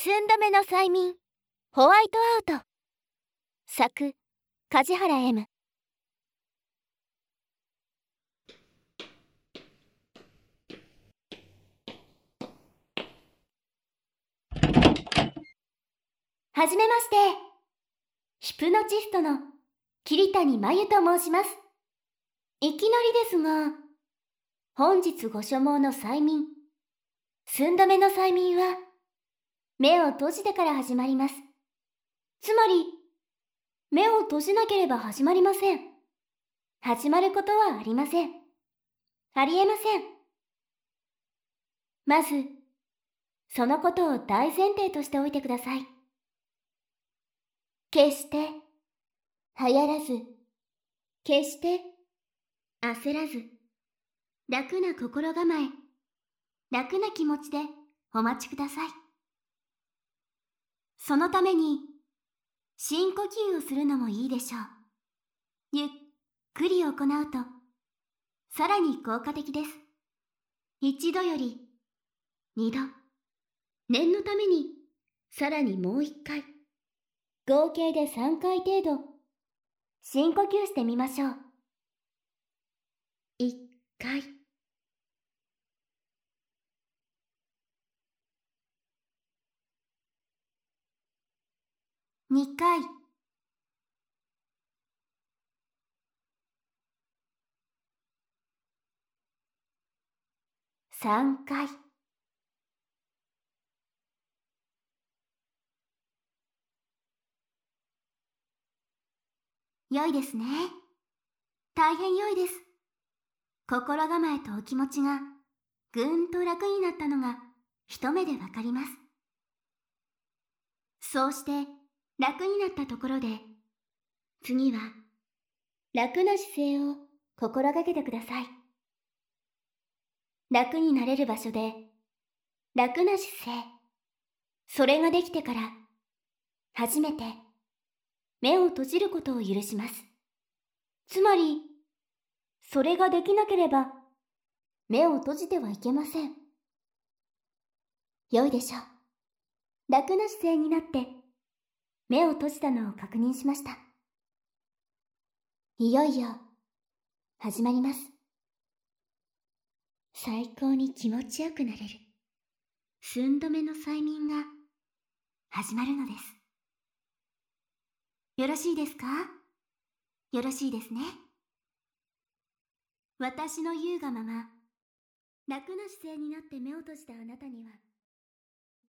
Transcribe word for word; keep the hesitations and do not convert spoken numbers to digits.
寸止めの催眠ホワイトアウト。作梶原 エム。 はじめまして、ヒプノチストの桐谷真由と申します。いきなりですが、本日ご所望の催眠寸止めの催眠は目を閉じてから始まります。つまり目を閉じなければ始まりません。始まることはありません。ありえません。まずそのことを大前提としておいてください。決して流行らず、決して焦らず、楽な心構え、楽な気持ちでお待ちください。そのために深呼吸をするのもいいでしょう。ゆっくり行うとさらに効果的です。一度より二度、念のためにさらにもう一回、合計で三回程度深呼吸してみましょう。一回、二回、三回。良いですね。大変良いです。心構えとお気持ちがぐーんと楽になったのが一目でわかります。そうして楽になったところで、次は楽な姿勢を心がけてください。楽になれる場所で楽な姿勢、それができてから初めて目を閉じることを許します。つまりそれができなければ目を閉じてはいけません。良いでしょう。楽な姿勢になって目を閉じたのを確認しました。いよいよ始まります。最高に気持ちよくなれる寸止めの催眠が始まるのです。よろしいですか？よろしいですね。私の言うがまま楽な姿勢になって目を閉じたあなたには